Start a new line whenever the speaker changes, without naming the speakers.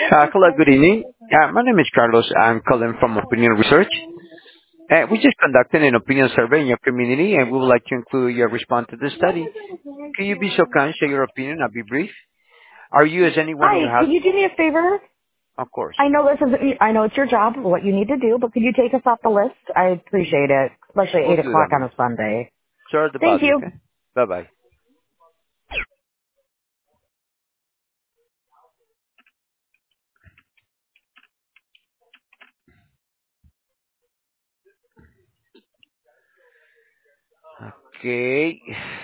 Hello, good evening. My name is Carlos. I'm calling from Opinion Research. We just conducted an opinion survey in your community, and we would like to include your response to the study. Can you be so kind, share your opinion? I'll be brief. Are you, as anyone in
Hi,
your house?
could you do me a favor?
Of course.
I know this is, I know it's your job, what you need to do, but could you take us off the list? I appreciate it, especially
We'll
8
do that,
o'clock on
ma'am.
a Sunday.
Sorry to
Thank
bother you,
you.
okay? Bye-bye. Okay.